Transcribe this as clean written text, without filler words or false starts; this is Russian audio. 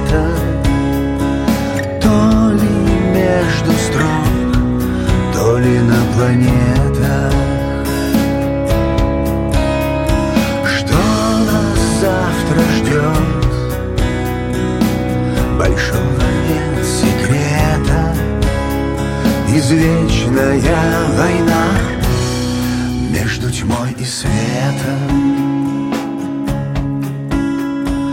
света, то ли между строк, то ли на планетах. Что нас завтра ждет? Большого нет секрета. Извечная война между тьмой и светом.